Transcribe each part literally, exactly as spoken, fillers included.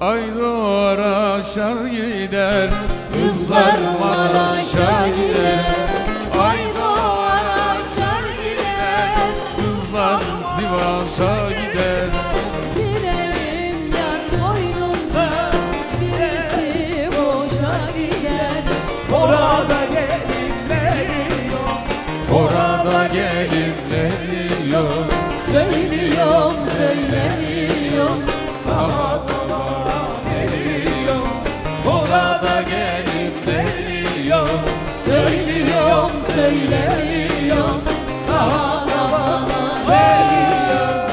Ay doğar aşar gider, kızlar Maraş'a gider. Ay doğar aşar gider, kızlar Sivas'a gider. Bir evim yar boynunda, birisi boşa gider. Orada gelinleri yok, Orada gelinleri yok. Söylüyorum, söylemiyorum. daha daha geliyor. Orada gelinleri yok, Söylüyorum, söylemiyorum. Daha da bana geliyor.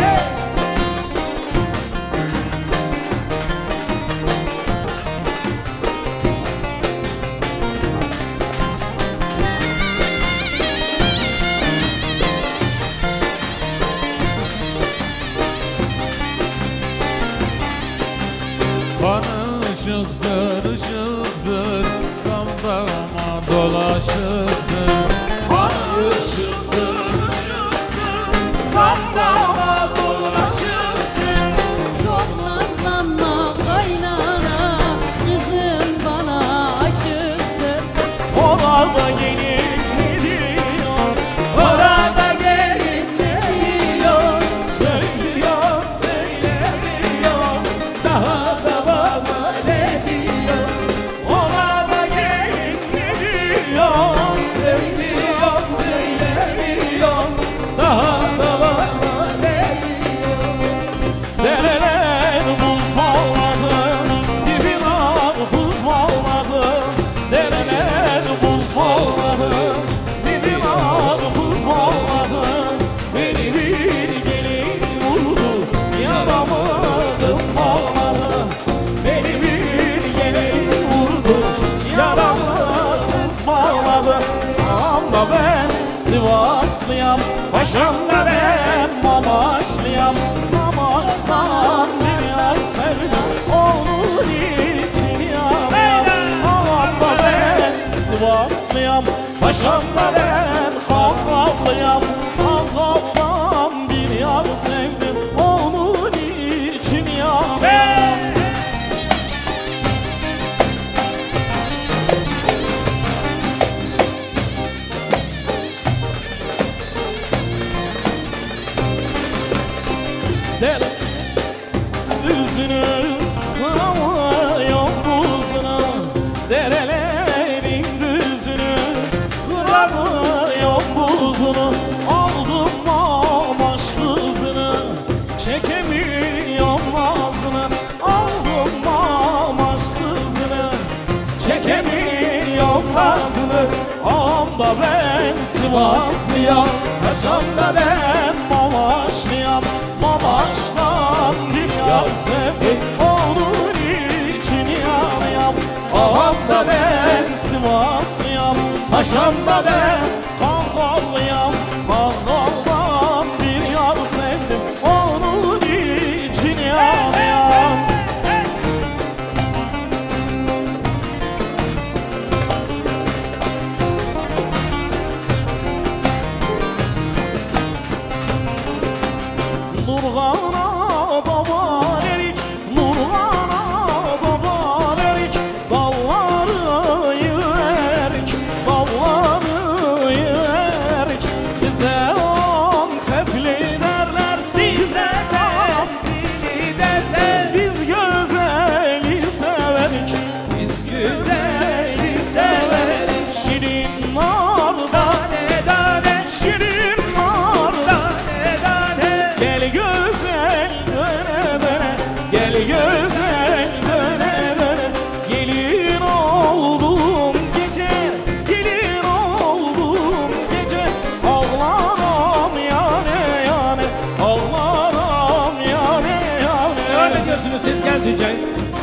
Bana ışıktır, ışıktır, damdarma dolaşıktır. Bana ışıktır, ışıktır, damdarma dolaşıktır. Çok nazlanma kaynana, kızım bana aşıktır. orada gelinleri yok, Orada gelinleri yok. söylüyor söylemiyor, daha da bana ne diyor. Orada gelinleri yok, söylüyor söylemiyor, daha da bana ne diyor. Dereler buz bağladı, dibine buz bağladı. Dereler buz bağladı, dibine buz bağladı. Beni bir gelin vurdu, yaramı kız bağladı. Beni bir gelin vurdu, yaramı kız bağladı. Ama ben Sivaslıyam, paşamda ben Mamaşlıyam. Mamaş'tan bir yar sevdim, onun için yanıyorum. Ama ben Sivaslıyam, paşamda ben Kangalıyam. Kangal'dan bir yar sevdim, onun için yanıyorum. Der düzünü kıramıyorum buzunu, derelerin düzünü kıramıyorum buzunu. Aldım mamaş kızını, çekemiyorum nazını. Aldım mamaş kızını, çekemiyorum nazını. Ama ben Sivaslıyam, paşamda ben Mamaşlıyam. Mamaş'tan bir yar sevdim, onun için yanıyorum. Ağam da ben Sivaslıyam, paşam da ben Kangalıyam. Kangal'dan bir yar sevdim, onun için yanıyorum. Nurgana davar erik, Nurgana davar erik. Dalları yerik, dalları yerik. Bize Antepli derler, bize Kastili derler. Biz güzeli severik, biz güzeli severik. Şirin nar tane tane, şirin nar tane tane. Gel güzel döne döne, gel güzel döne döne. Gelin oldum gece, gelin oldum gece. Ağlarım yane yane, ağlarım yane yane. Öyle diyorsunuz siz, gel Tuncay.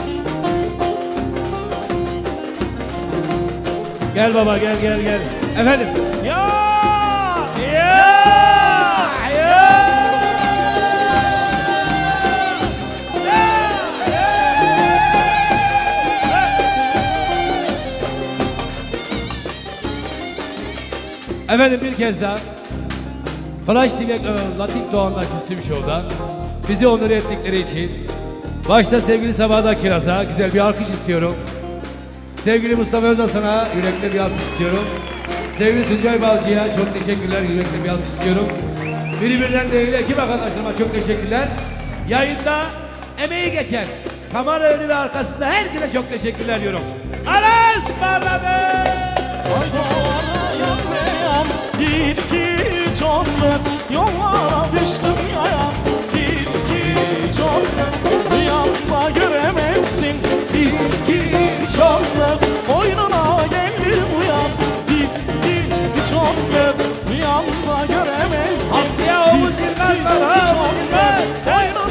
Gel baba, gel gel gel. Efendim. Ya ya ya. Efendim bir kez daha Flash T V ekranı Latif Doğan'la Küstüm Show'da bizi onur ettikleri için Başta sevgili Sabah'da Kiraz'a güzel bir alkış istiyorum. Sevgili Mustafa Özaslan'a yürekli bir alkış istiyorum. Sevgili Tuncay Balcı'ya çok teşekkürler, yürekli bir alkış istiyorum. Biri birden değil, ekip arkadaşlarıma çok teşekkürler. Yayında emeği geçen, kamera önü ve arkasında herkese çok teşekkürler diyorum. Aras parladı! Bir iki çonlet yollara düştüm yayan. Bir iki çonlet rüyamda göremezdin. Bir iki çonlet boynuna geldi uyan. Bir iki çonlet rüyamda göremezdin. Haftaya Oğuz Yılmaz var ha, Oğuz Yılmaz! Boynuna